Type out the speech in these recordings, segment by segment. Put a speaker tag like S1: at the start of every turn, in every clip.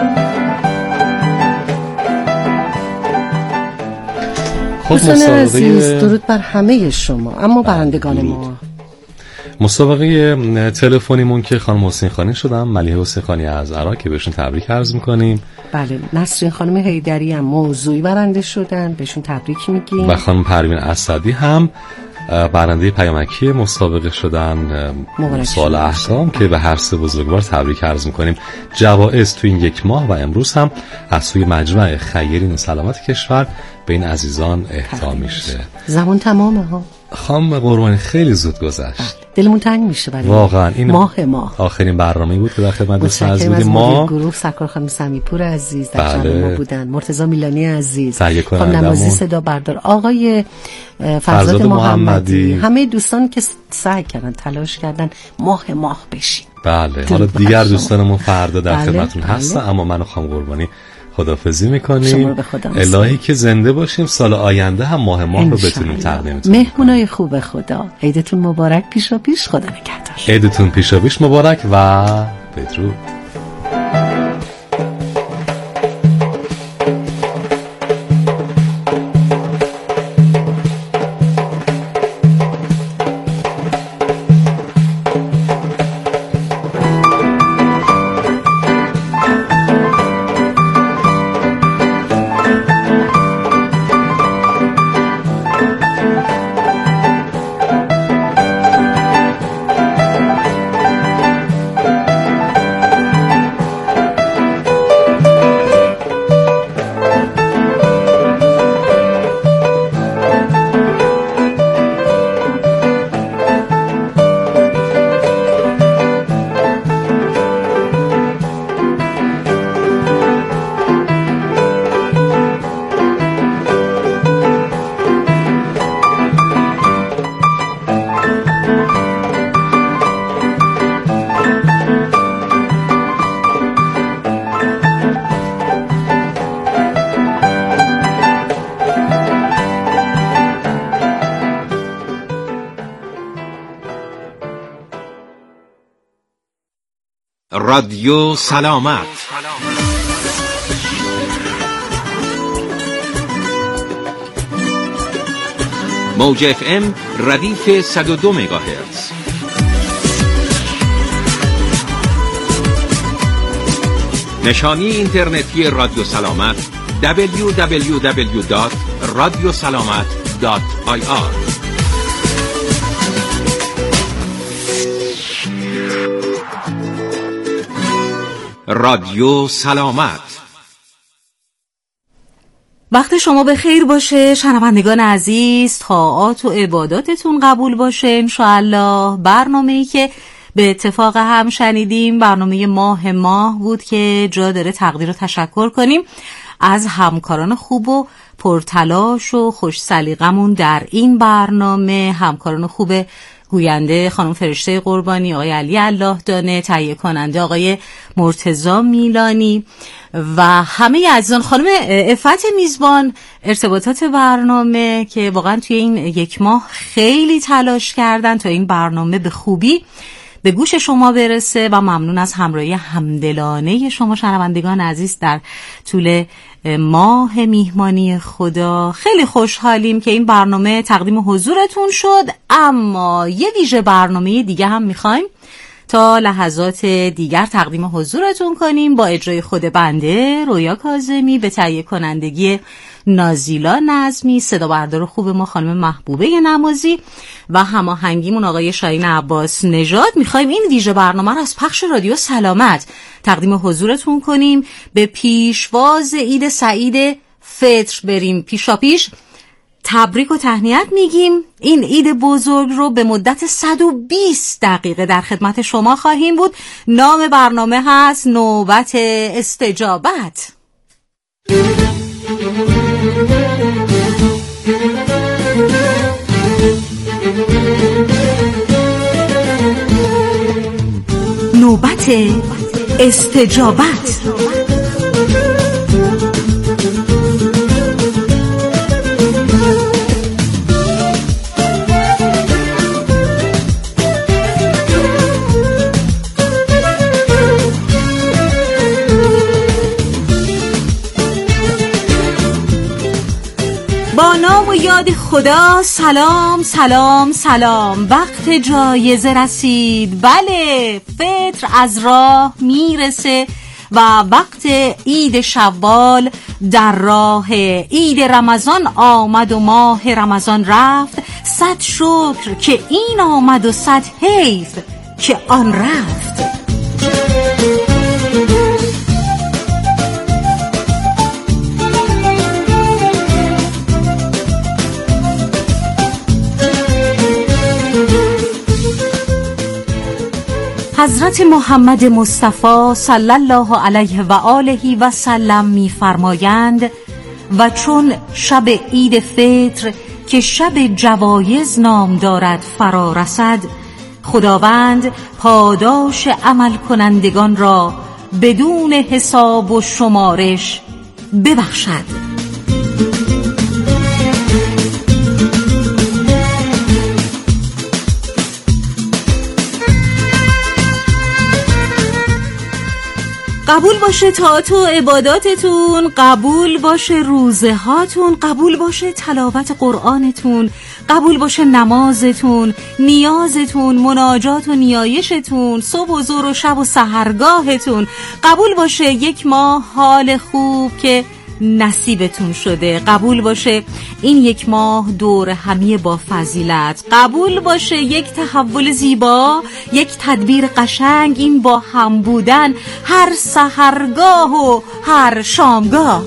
S1: دوستان عزیز، درود بر همه شما. اما برندگان ما،
S2: مسابقه تلفنیمون که خانم حسین خانی شدن، ملیحه حسین خانی از عراق، که بهشون تبریک عرض میکنیم.
S1: بله، نسرین خانم حیدری هم موضوعی برنده شدن، بهشون تبریک میگیم.
S2: و خانم پروین اسدی هم برنده پیامکی مسابقه شدن سوال احکام، که به هر سه بزرگوار تبریک عرض میکنیم. جوایز تو این یک ماه و امروز هم از سوی مجمع خیرین سلامت کشور به این عزیزان اهدا میشه.
S1: زمان تمامه ها
S2: خانم قربانی، خیلی زود گذشت.
S1: دلمون تنگ میشه برای
S2: واقعا. این
S1: ماه
S2: آخرین برنامه‌ای بود که در خدمت دوستان عزیز بودیم.
S1: ما گروه سرکار خانم سمیپور عزیز در جمع ما بودن، مرتضی میلانی عزیز، خانم نمازی صدا بردار، آقای فرزاد محمدی، همه دوستان که سعی کردن، تلاش کردن ماه بشین.
S2: بله، حالا دیگر دوستانمون فردا در خدمتتون هستن، اما من و خانم قربانی خداحافظی میکنیم. الهی که زنده باشیم، سال آینده هم ماه رو بتونیم تقدیمتون.
S1: مهمونای خوب خدا، عیدتون مبارک پیشا پیش. خدا نگهدار.
S2: عیدتون پیشا پیش مبارک و بدرود.
S3: رادیو سلامت. موج اف ام ردیف 102 مگاهرتز. نشانی اینترنتی رادیو سلامت www.radiosalamat.ir. رادیو سلامت.
S4: وقت شما به خیر باشه شنوندگان عزیز، طاعات و عباداتتون قبول باشه انشاءالله. برنامه‌ای که به اتفاق هم شنیدیم برنامه ماه بود که جا داره تقدیر و تشکر کنیم از همکاران خوب و پرتلاش و خوش سلیقمون در این برنامه. همکاران خوب گوینده خانم فرشته قربانی، آقای علی الله دانه، تهیه کننده آقای مرتضی میلانی و همه عزیزان، خانم عفت میزبان ارتباطات برنامه که واقعا توی این یک ماه خیلی تلاش کردن تا این برنامه به خوبی به گوش شما برسه و ممنون از همراهی همدلانه شما شنوندگان عزیز در طول ماه میهمانی خدا. خیلی خوشحالیم که این برنامه تقدیم حضورتون شد، اما یه ویژه برنامه دیگه هم میخوایم تا لحظات دیگر تقدیم حضورتون کنیم با اجرای خود بنده رویا کاظمی به تهیه کنندگی نازیلا نظمی، صدا بردار خوب ما خانم محبوبه نمازی و هماهنگیمون آقای شاهین عباس نژاد. میخوایم این ویژه برنامه رو از پخش رادیو سلامت تقدیم حضورتون کنیم. به پیشواز عید سعید فطر بریم پیشا پیش. تبریک و تهنیت میگیم. این عید بزرگ رو به مدت 120 دقیقه در خدمت شما خواهیم بود. نام برنامه هست نوبت استجابت. نوبت استجابت. با نام و یاد خدا. سلام سلام سلام. وقت جایزه رسید. بله، فطر از راه میرسه و وقت عید شوال در راه. عید رمضان آمد و ماه رمضان رفت. 100 شکر که این آمد و 100 حیف که آن رفت. حضرت محمد مصطفی صلی الله علیه و آله و سلم می‌فرمایند و چون شب عید فطر که شب جوایز نام دارد فرا رسد، خداوند پاداش عمل کنندگان را بدون حساب و شمارش ببخشد. قبول باشه طاعت و عباداتتون، قبول باشه روزه هاتون، قبول باشه تلاوت قرآنتون، قبول باشه نمازتون، نیازتون، مناجات و نیایشتون، صبح و ظهر و شب و سحرگاهتون، قبول باشه یک ماه حال خوب که نصیبتون شده، قبول باشه این یک ماه دور همی با فضیلت، قبول باشه یک تحول زیبا، یک تدبیر قشنگ، این با هم بودن هر سحرگاه و هر شامگاه.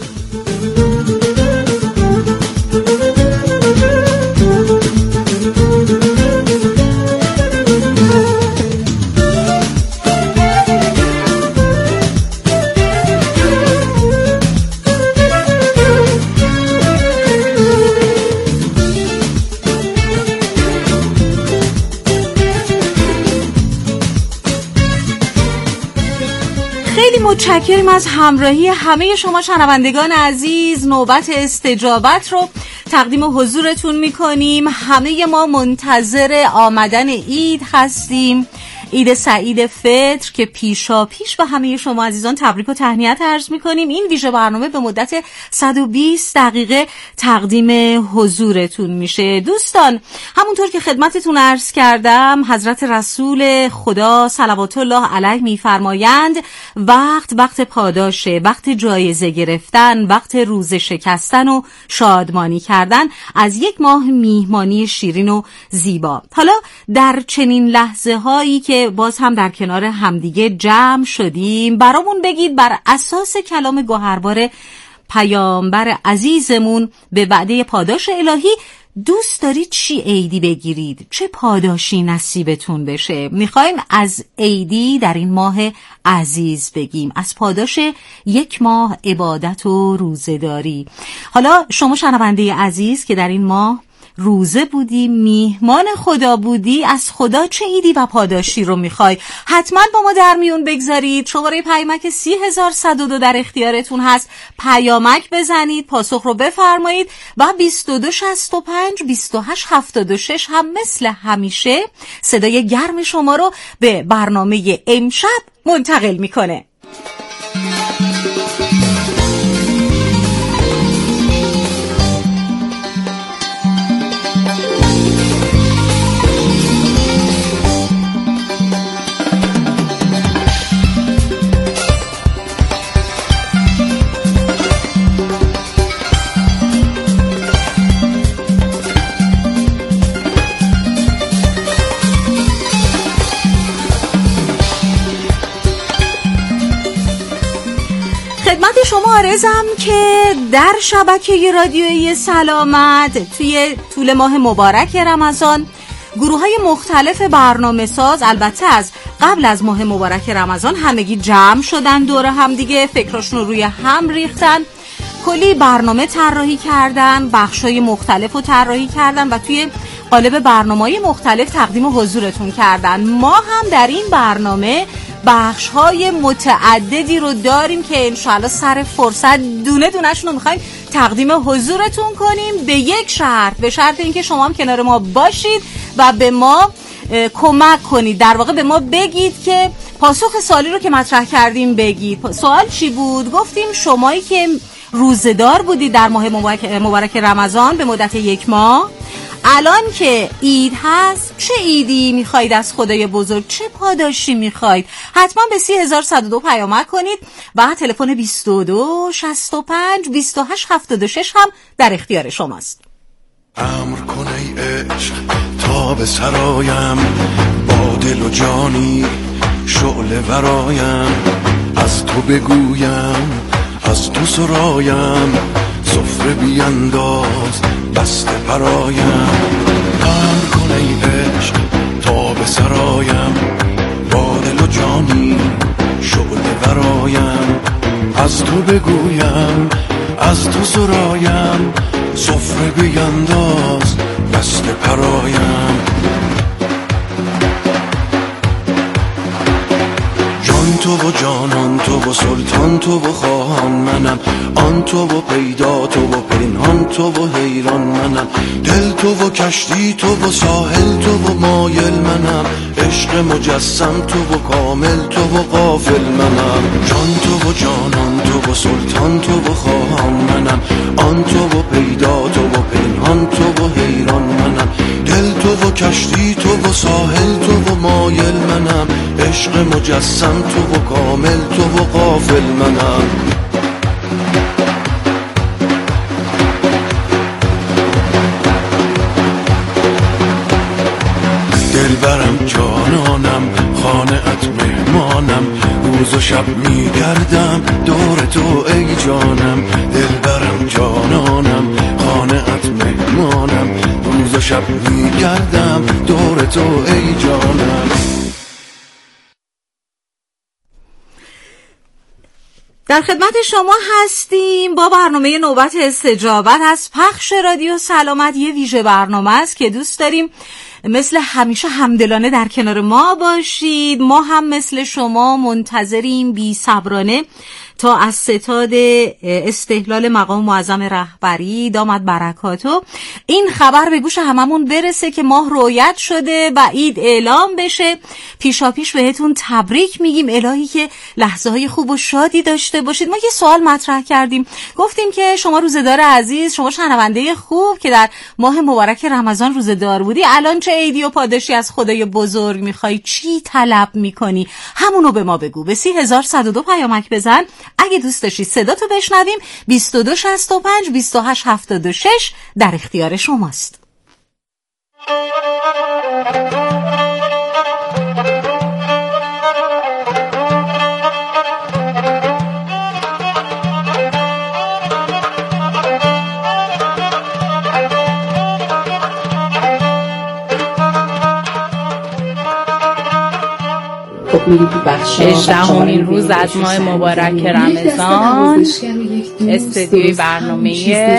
S4: متشکرم از همراهی همه شما شنوندگان عزیز. نوبت استجابت رو تقدیم حضورتون میکنیم. همه ما منتظر آمدن عید هستیم، عید سعید فطر که پیشا پیش به همه شما عزیزان تبریک و تهنیت عرض میکنیم. این ویژه برنامه به مدت 120 دقیقه تقدیم حضورتون میشه. دوستان، همونطور که خدمتتون عرض کردم، حضرت رسول خدا صلوات الله علیه میفرمایند وقت پاداشه، وقت جایزه گرفتن، وقت روزه شکستن و شادمانی کردن از یک ماه میهمانی شیرین و زیبا. حالا در چنین لحظه هایی که باز هم در کنار همدیگه جمع شدیم، برامون بگید بر اساس کلام گوهربار پیامبر عزیزمون به وعده پاداش الهی دوست دارید چی عیدی بگیرید؟ چه پاداشی نصیبتون بشه؟ میخوایم از عیدی در این ماه عزیز بگیم، از پاداش یک ماه عبادت و روزه‌داری. حالا شما شنونده عزیز که در این ماه روزه بودی، میهمان خدا بودی، از خدا چه عیدی و پاداشی رو میخوای؟ حتما با ما در میون بگذارید. شماره پیامک 30102 در اختیارتون هست. پیامک بزنید، پاسخ رو بفرمایید و 2265 2876 هم مثل همیشه صدای گرم شما رو به برنامه امشب منتقل میکنه. خدمت شما عرضم که در شبکه رادیویی سلامت توی طول ماه مبارک رمضان گروه‌های مختلف برنامه ساز البته از قبل از ماه مبارک رمضان همگی جمع شدن دور هم دیگه، فکراشون رو روی هم ریختن، کلی برنامه طراحی کردن، بخشای مختلف رو طراحی کردن و توی قالب برنامه‌های مختلف تقدیم حضورتون کردن. ما هم در این برنامه بخش‌های متعددی رو داریم که انشاءالله سر فرصت دونه دونه‌شون رو می‌خوایم تقدیم حضورتون کنیم، به یک شرط، به شرط اینکه شما هم کنار ما باشید و به ما کمک کنید. در واقع به ما بگید که پاسخ سوالی رو که مطرح کردیم بگید. سوال چی بود؟ گفتیم شمایی که روزدار بودید در ماه مبارک رمضان به مدت 1 ماه. الان که عید هست، چه عیدی میخواید از خدای بزرگ؟ چه پاداشی میخواید؟ حتما به 30102 پیامک کنید و تلفن 22 65 28 76 هم در اختیار شماست.
S5: امر کن ای عشق تا به سرایم، با دل و جانی شعله ورایم، از تو بگویم از تو سرایم، سفره بینداز بسته برایم. امر کن ای عشق تا به سرایم، با دل و جانی شعله ورایم، از تو بگویم از تو سرایم، سفره بینداز بسته برایم. جان تو و جانان تو و سلطان تو و خواهان منم، آن تو و پیدا تو و پنهان تو و حیران منم، دل تو و کشتی تو و ساحل تو و مایل منم، عشق مجسم تو و کامل تو و غافل منم. جان تو و جانان تو و سلطان تو و خواهان منم، آن تو و پیدا تو و پنهان تو و حیران منم، دل تو و کشتی تو و ساحل تو و مایل منم، عشق مجسم تو و کامل تو و غافل منم. دلبرم جانانم خانه‌ات مهمانم، روز و شب میگردم دور تو ای جانم. دلبرم جانانم خانه‌ات مهمانم، روز و شب میگردم دور تو ای جانم.
S4: در خدمت شما هستیم با برنامه نوبت استجابت از پخش رادیو سلامت. یه ویژه برنامه است که دوست داریم مثل همیشه همدلانه در کنار ما باشید. ما هم مثل شما منتظریم بی‌صبرانه تا از ستاد استحلال مقام معظم رهبری دامت برکاتو این خبر به گوش هممون برسه که ماه رویت شده و عید اعلام بشه. پیشا پیش بهتون تبریک میگیم، الهی که لحظه های خوب و شادی داشته باشید. ما یه سوال مطرح کردیم، گفتیم که شما روزدار عزیز، شما شنونده خوب که در ماه مبارک رمضان روزدار بودی، الان چه عیدی و پاداشی از خدای بزرگ میخوای؟ چی طلب میکنی؟ همونو به ما بگو. به 30102 پیامک بزن اگه دوست داشتی صداتو بشنویم. 22 65 28 76 در اختیار شماست.
S6: هجدهمین روز از ماه مبارک رمضان، استدیوی برنامه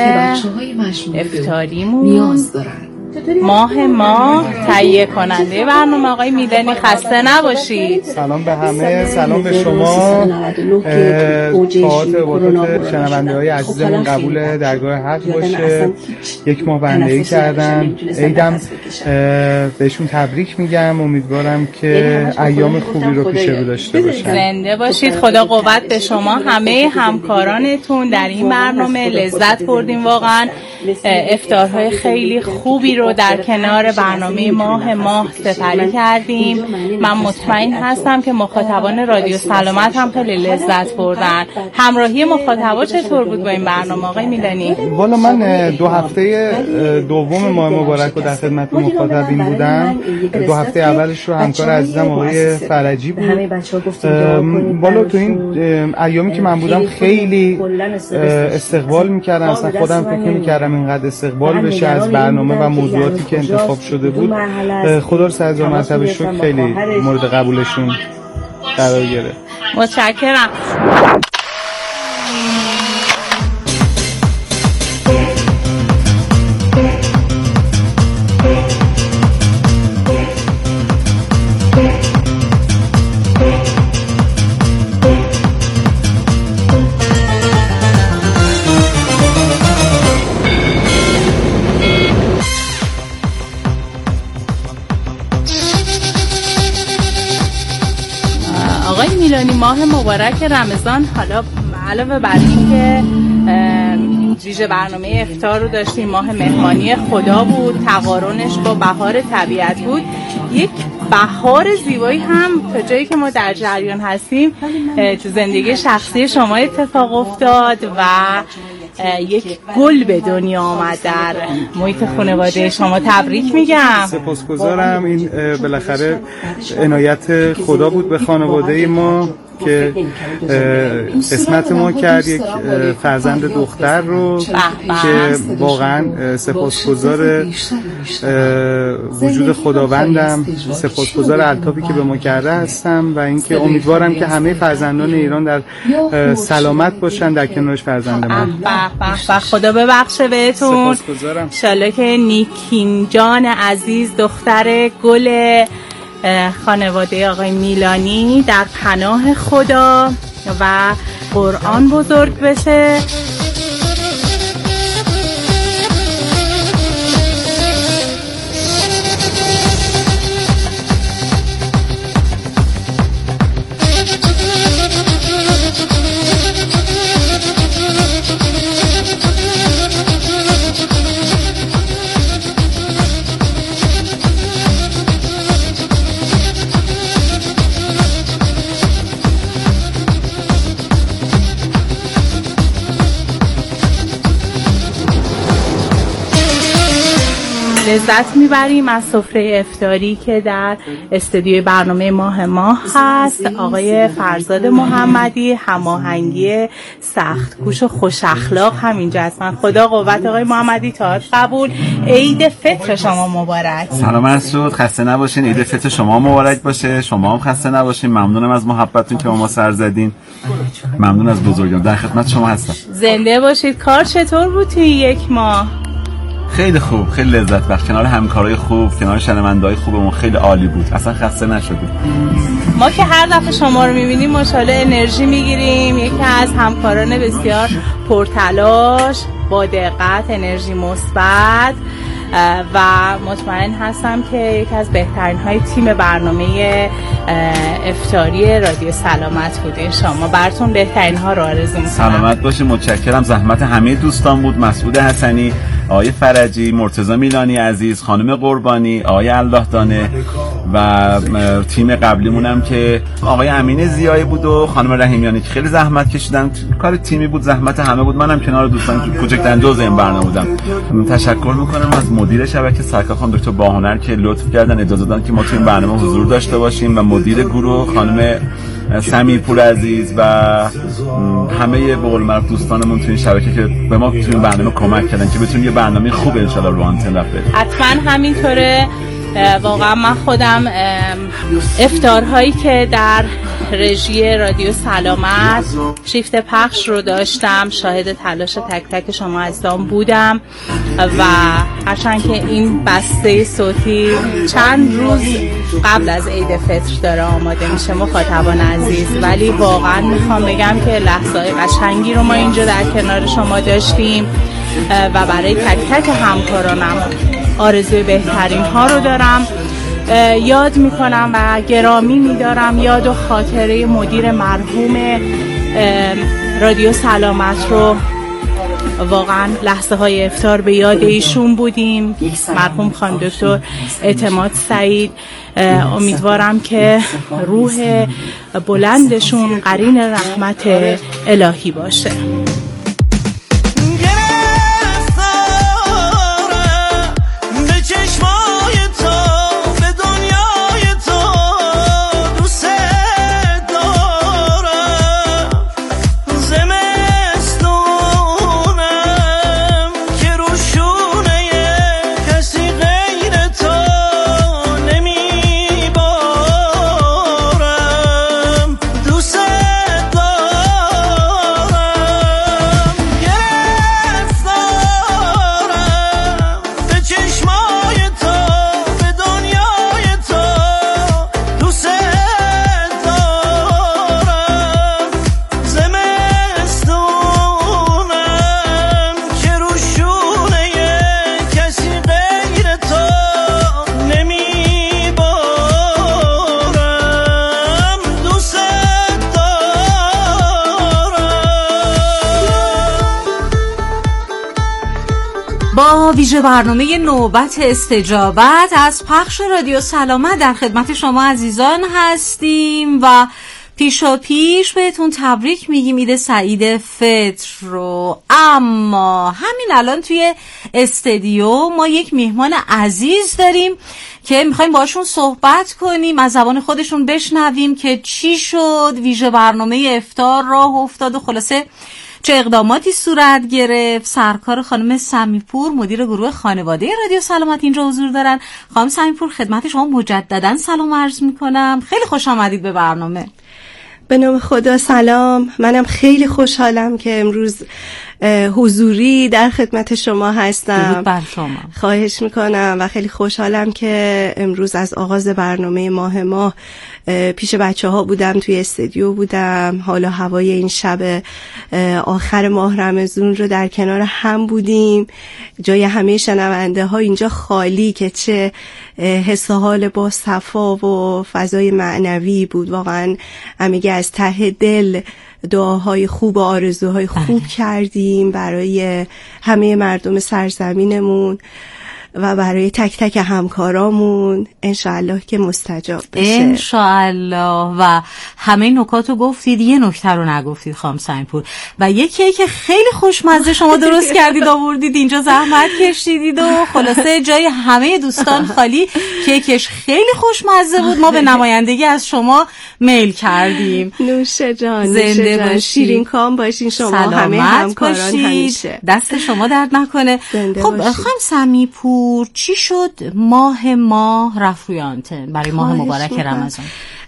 S6: افطاریمون ماه تهیه کننده برنامه آقای میدانی. خسته نباشید.
S7: سلام به همه، سلام به شما. طاعات عبادات شنونده های عزیزمون قبول درگاه حق باشه. 1 ماه بندگی کردن، عیدم بهشون تبریک میگم. امیدوارم که ایام خوبی رو پیش رو داشته باشن.
S6: زنده باشید. خدا قوت به شما. همه همکارانتون در این برنامه لذت بردیم. واقعا افطارهای خیلی خوبی رو در کنار برنامه ماه سپری کردیم. من مطمئن هستم که مخاطبان رادیو سلامت هم خیلی لذت بردن. همراهی مخاطبا چطور بود با این برنامه آقای میلانی؟
S7: والا من 2 هفته دوم ماه مبارک رو در خدمت مخاطبین بودم. 2 هفته اولش رو همکار عزیزم آقای فرجی بود. والا تو این ایامی که من بودم خیلی استقبال میکردم. اصلا خودم فکر نمی‌کردم اینقدر استقبال بشه از برنامه و موضوعاتی که انتخاب شده بود. خدا رو سر هزار مرتبه شکر، خیلی مورد قبولشون قرار گرفت.
S6: متشکرم. ماه مبارک رمضان، حالا علاوه بر این که ویژه برنامه افطار رو داشتیم. ماه مهمانی خدا بود، تقارنش با بهار طبیعت بود. یک بهار زیبایی هم تا جایی که ما در جریان هستیم تو زندگی شخصی شما اتفاق افتاد و یک گل به دنیا آمد در محیط خانواده شما. تبریک میگم.
S7: سپاسگزارم. این بالاخره عنایت خدا بود به خانواده ما که قسمت ما کرد یک فرزند دختر رو که واقعا سپاسگزار وجود خداوندم، سپاسگزار الطافی که به ما کرده هستم و اینکه امیدوارم که همه فرزندان ایران در سلامت باشن در کنارش فرزند ما.
S6: خدا ببخشه بهتون.
S7: سپاسگزارم.
S6: ان شاءالله که نیکین جان عزیز دختر گل خانواده آقای میلانی در پناه خدا و قرآن بزرگ بشه. لذت میبریم از سفره افطاری که در استودیوی برنامه ماه هست. آقای فرزاد محمدی، هماهنگی سخت‌کوش و خوش اخلاق همینجا هستن. خدا قوت آقای محمدی، تاج قبول. عید فطر شما مبارک.
S8: سلام مسعود، خسته نباشین. عید فطر شما مبارک باشه. شما هم خسته نباشین. ممنونم از محبتتون که با ما سر زدین. ممنون از بزرگان. در خدمت شما هستم.
S6: زنده باشید. کار چطور بود توی یک ماه؟
S8: خیلی خوب، خیلی لذت بخش. کنار همکارای خوب، کنار شنونده‌های خوبمون خیلی عالی بود. اصلا خسته نشدیم.
S6: ما که هر دفعه شما رو می‌بینیم ماشاءالله انرژی می‌گیریم. یکی از همکاران بسیار پرتلاش، با دقت، انرژی مثبت و مطمئن هستم که یکی از بهترین های تیم برنامه افطاری رادیو سلامت بوده. شما براتون بهترین ها رو آرزو می‌کنم.
S8: سلامت باشید. متشکرم. زحمت همه دوستان بود. مسعود حسنی، آقای فرجی، مرتضی میلانی عزیز، خانم قربانی، آقای الله دانه و تیم قبلیمونم که آقای امین زیایی بود و خانم رحیمیانی که خیلی زحمت کشیدن. کار تیمی بود، زحمت همه بود. منم کنار دوستان کوچکترین جزء این برنامه بودم. تشکر میکنم از مدیر شبکه سرکار خانم دکتر باهنر که لطف کردن اجازه دادن که ما تو این برنامه حضور داشته باشیم و مدیر گروه خانم سمیرپور عزیز و همه به قول معروف دوستانمون تو این شبکه که به ما تو این برنامه کمک کردن که بتونیم یه برنامه خوب ان شاءالله رو آنتن رفت بدیم.
S6: حتما همینطوره. واقعا من خودم افطارهایی که در رژی رادیو سلامت شیفت پخش رو داشتم، شاهد تلاش تک تک شما عزیزان بودم و هرچند که این بسته صوتی چند روز قبل از عید فطر داره آماده میشه مخاطبان عزیز، ولی واقعا میخوام بگم که لحظه‌های قشنگی رو ما اینجا در کنار شما داشتیم و برای تک تک همکارانم آرزوی بهترین ها رو دارم. یاد میکنم و گرامی میدارم یاد و خاطره مدیر مرحوم رادیو سلامت رو. واقعا لحظه های افطار به یاد ایشون بودیم، مرحوم خانم دکتر اعتماد سعید. امیدوارم که روح بلندشون قرین رحمت الهی باشه.
S4: با ویژه برنامه نوبت استجابت از پخش رادیو سلامت در خدمت شما عزیزان هستیم و پیشا پیش بهتون تبریک میگیم عید سعید فطر رو. اما همین الان توی استودیو ما یک میهمان عزیز داریم که میخوایم باشون صحبت کنیم، از زبان خودشون بشنویم که چی شد، ویژه برنامه افطار راه افتاد و خلاصه چه اقداماتی صورت گرفت. سرکار خانم سمی‌پور مدیر گروه خانواده رادیو سلامت اینجا حضور دارن. خانم سمی‌پور خدمت شما مجددا سلام عرض میکنم، خیلی خوش آمدید به برنامه.
S9: به نام خدا سلام. منم خیلی خوشحالم که امروز حضوری در خدمت شما هستم.
S4: درود بر شما.
S9: خواهش میکنم و خیلی خوشحالم که امروز از آغاز برنامه ماه پیش بچه ها بودم، توی استودیو بودم، حالا هوای این شب آخر ماه رمضان رو در کنار هم بودیم. جای همه شنونده ها اینجا خالی که چه حس و حال با صفا و فضای معنوی بود. واقعا همگی از ته دل دعاهای خوب و آرزوهای خوب کردیم برای همه مردم سرزمینمون و برای تک تک همکارامون. انشاءالله که مستجاب بشه
S4: انشاءالله. و همه نکاتو گفتید، یه نکته رو نگفتید خانم سمی‌پور، و یه کیک خیلی خوشمزه شما درست کردید آوردید اینجا، زحمت کشیدید و خلاصه جای همه دوستان خالی. کیکش خیلی خوشمزه بود، ما به نمایندگی از شما میل کردیم.
S9: نوش جان،
S4: زنده باشید،
S9: شیرین کام باشین شما، همه همکاران همیشه
S4: دست شما درد نکنه. خب خانم سمی‌پور چی شد ماه رفت روی آنتن برای ماه مبارک رمضان؟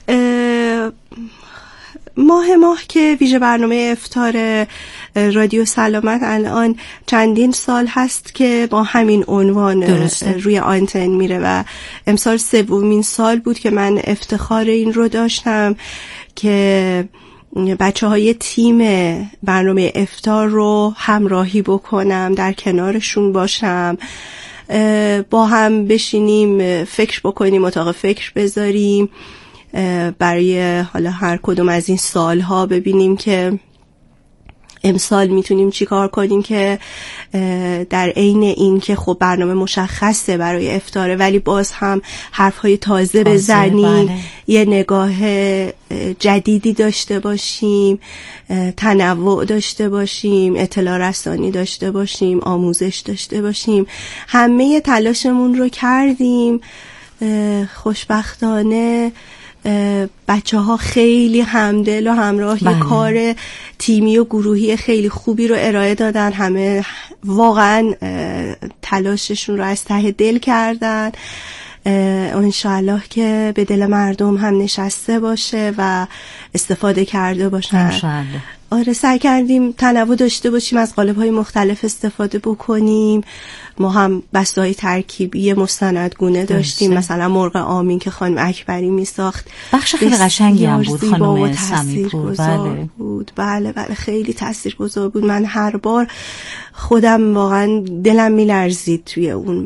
S9: ماه که ویژه برنامه افطار رادیو سلامت الان چندین سال هست که با همین عنوان روی آنتن میره و امسال 3مین سال بود که من افتخار این رو داشتم که بچه‌های تیم برنامه افطار رو همراهی بکنم، در کنارشون باشم، با هم بشینیم فکر بکنیم، اتاق فکر بذاریم برای حالا هر کدوم از این سالها، ببینیم که امسال میتونیم چی کار کنیم که در عین این که خب برنامه مشخصه برای افطاره ولی باز هم حرفهای تازه بزنیم، بله. یه نگاه جدیدی داشته باشیم، تنوع داشته باشیم، اطلاع رسانی داشته باشیم، آموزش داشته باشیم. همه تلاشمون رو کردیم. خوشبختانه بچه ها خیلی همدل و همراه یه کار تیمی و گروهی خیلی خوبی رو ارائه دادن. همه واقعا تلاششون رو از ته دل کردن. انشاءالله که به دل مردم هم نشسته باشه و استفاده کرده باشن.
S4: انشاءالله.
S9: آره، سعی کردیم تنوع داشته باشیم، از قالب‌های مختلف استفاده بکنیم. ما هم بسته‌های ترکیبی مستندگونه داشتیم، مثلا مرغ آمین که خانم اکبری میساخت،
S4: بخش خیلی قشنگی هم بود خانم سمی‌پور.
S9: بله خیلی تاثیرگذار بود. من هر بار خودم واقعا دلم میلرزید توی اون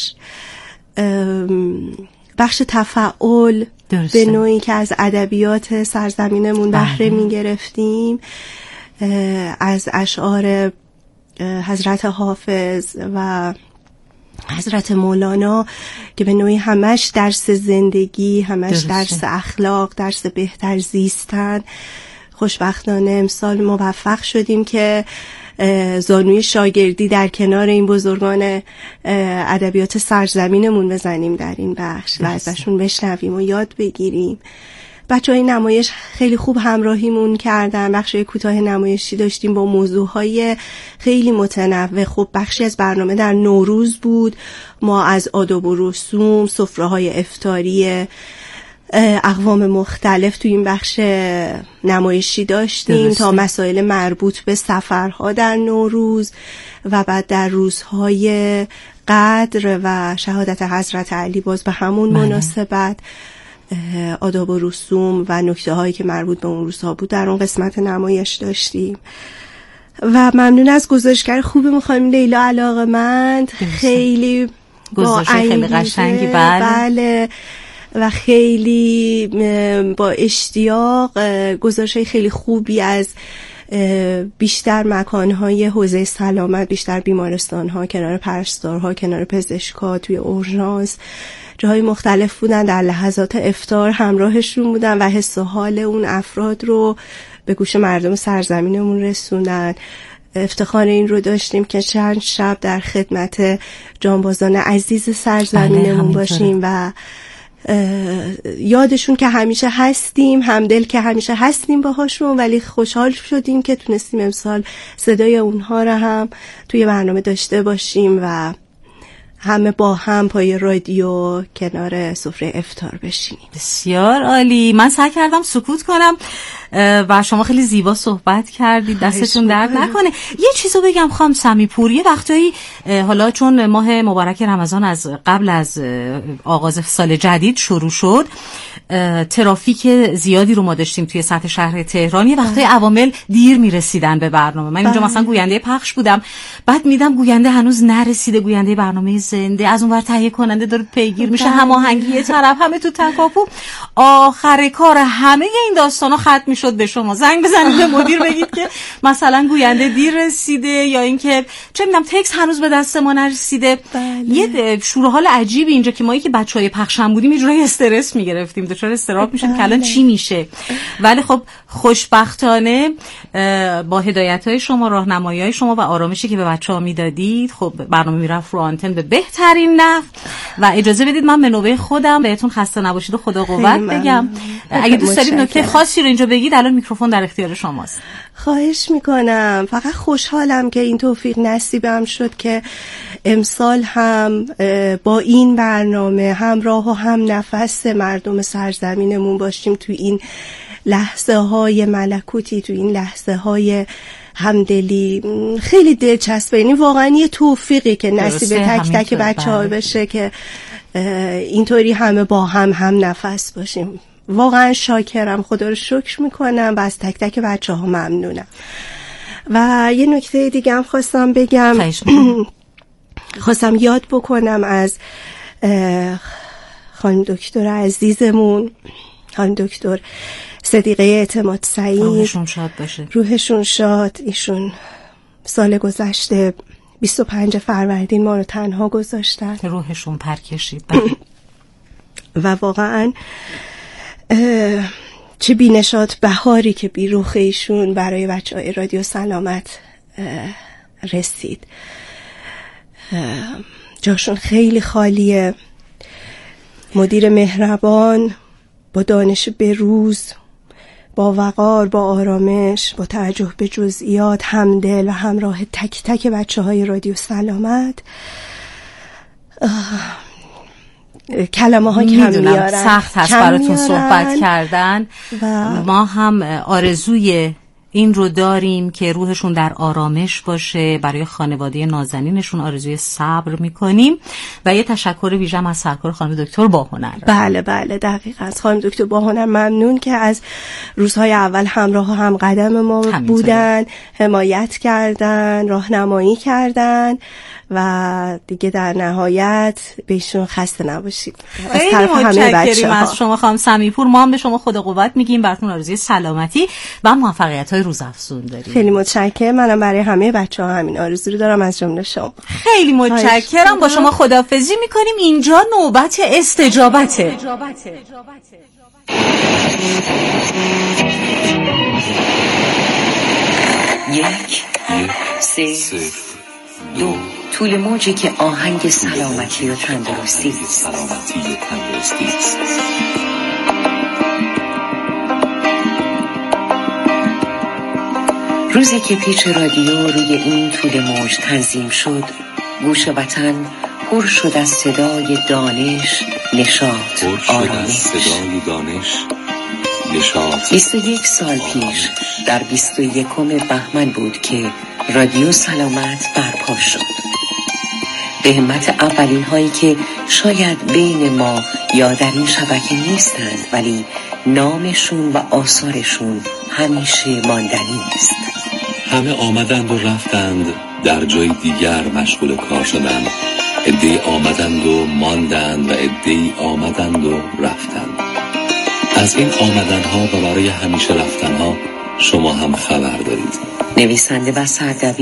S9: بخش تفاعل به نوعی که از ادبیات سرزمینمون بهره میگرفتیم، از اشعار حضرت حافظ و حضرت مولانا که به نوعی همش درس زندگی، همش درس اخلاق، درس بهتر زیستن. خوشبختانه امسال موفق شدیم که زانوی شاگردی در کنار این بزرگان ادبیات سرزمینمون بزنیم در این بخش و ازشون بشنویم و یاد بگیریم. بچه‌های نمایش خیلی خوب همراهیمون کردن. بخش کوتاه نمایشی داشتیم با موضوعهای خیلی متنوع. خب بخشی از برنامه در نوروز بود. ما از آداب و رسوم، سفره‌های افطاری اقوام مختلف تو این بخش نمایشی داشتیم تا مسائل مربوط به سفرها در نوروز و بعد در روزهای قدر و شهادت حضرت علی باز به همون مناسبت آداب و رسوم و نکته هایی که مربوط به اون روزها بود در اون قسمت نمایش داشتیم. و ممنون از گزارشگر خوبمون خانم لیلا علاقه‌مند، خیلی
S4: گزارش خیلی قشنگی.
S9: بله و خیلی با اشتیاق گزارش خیلی خوبی از بیشتر مکانهای حوزه سلامت، بیشتر بیمارستانها، کنار پرستارها، کنار پزشکا، توی اورژانس، جاهای مختلف بودن. در لحظات افطار همراهشون بودن و حس و حال اون افراد رو به گوش مردم سرزمینمون رسوندن. افتخار این رو داشتیم که چند شب در خدمت جانبازان عزیز سرزمینمون باشیم و یادشون که همیشه هستیم، همدل که همیشه هستیم باهاشون، ولی خوشحال شدیم که تونستیم امسال صدای اونها رو هم توی برنامه داشته باشیم و همه با هم پای رادیو کنار سفره افطار بشینیم.
S4: بسیار عالی. من سعی کردم سکوت کنم و شما خیلی زیبا صحبت کردید، دستتون درد نکنه. یه چیزو بگم خانم سمیپور، یه وقتایی حالا چون ماه مبارک رمضان از قبل از آغاز سال جدید شروع شد، ترافیک زیادی رو ما داشتیم توی سطح شهر تهران. یه وقتایی عوامل دیر میرسیدن به برنامه. من اینجا مثلا گوینده پخش بودم، بعد میدم گوینده هنوز نرسیده، گوینده برنامه زنده، از اونور تهیه کننده داره پیگیر میشه، هماهنگی یه طرف، همه تو تکاپو. آخر کار همه این داستانا ختم میشد به شما زنگ بزنید به مدیر بگید که مثلا گوینده دیر رسیده، یا اینکه چه میدونم تکست هنوز به دست ما نرسیده. یه شور حال عجیبی اینجا که ما که بچهای پخشم بودیم یه جورایی استرس میگرفتیم، دچار استراب میشدیم که الان چی میشه. ولی خب خوشبختانه با هدایت‌های شما، راهنمایی‌های شما و آرامشی که به بچه‌ها میدادید، خب برنامه میرفت رو آنتن به بهترین نحو. و اجازه بدید من به نوبه خودم بهتون خسته نباشید و خدا قوت بگم. اگه دوست دارید نکته خاصی رو اینجا بگید، الان میکروفون در اختیار شماست.
S9: خواهش میکنم. فقط خوشحالم که این توفیق نصیبم شد که امسال هم با این برنامه همراه و هم نفس مردم سرزمینمون باشیم تو این لحظه های ملکوتی، تو این لحظه های همدلی. خیلی دلچسبه. یعنی واقعا یه توفیقی که نصیب تک تک بچه‌ها بشه که اینطوری همه با هم نفس باشیم. واقعا شاکرم، خدا رو شکر میکنم و از تک تک بچه‌ها ممنونم. و یه نکته دیگه هم خواستم بگم، خواستم یاد بکنم از خانم دکتر عزیزمون، خانم دکتر صدیقه اعتماد سعید،
S4: روحشون شاد باشه.
S9: روحشون شاد. ایشون سال گذشته 25 فروردین ما رو تنها گذاشتن،
S4: روحشون پر کشید.
S9: و واقعا چه بینشات بهاری که بی روح ایشون برای بچه‌های رادیو سلامت رسید. جاشون خیلی خالیه. مدیر مهربان، با دانش بروز، با وقار، با آرامش، با توجه به جزئیات، همدل و همراه تک تک بچه‌های رادیو سلامت. کلمه ها کم میارن،
S4: سخت هست براتون صحبت کردن و ما هم آرزوی این رو داریم که روحشون در آرامش باشه. برای خانواده نازنینشون آرزوی صبر میکنیم و یه تشکر ویژه از سرکار خانم دکتر باهنر.
S9: بله دقیقاً. از خانم دکتر باهنر ممنون که از روزهای اول همراه و هم قدم ما بودن، حمایت کردن، راهنمایی کردن و دیگه در نهایت بهشون خسته نباشید.
S4: خیلی متشکریم از شما خانم سمیپور. ما هم به شما خدا قوت میگیم، براتون آرزوی سلامتی و موفقیت‌های روزافزون داریم.
S9: خیلی متشکرم. منم برای همه بچه‌ها همین آرزو رو دارم، از جمله شما.
S4: خیلی متشکرم. با شما خداحافظی میکنیم. اینجا نوبت استجابته.
S10: یک، سه، دو. طول موجی که آهنگ سلامتی و تندرستی است. روزی که پیچ رادیو روی این طول موج تنظیم شد، گوش وطن پر شد از صدای دانش، نشاط، آرامش. 21 سال پیش در 21 بهمن بود که رادیو سلامت برپا شد. به همت اولین هایی که شاید بین ما یا در این شبکه نیستند، ولی نامشون و آثارشون همیشه ماندنی است.
S11: همه آمدند و رفتند، در جای دیگر مشغول کار شدند. عده‌ای آمدند و ماندند و عده‌ای آمدند و رفتند. از این آمدنها و برای همیشه رفتنها شما هم خبر دارید.
S10: نویسنده و سردبیر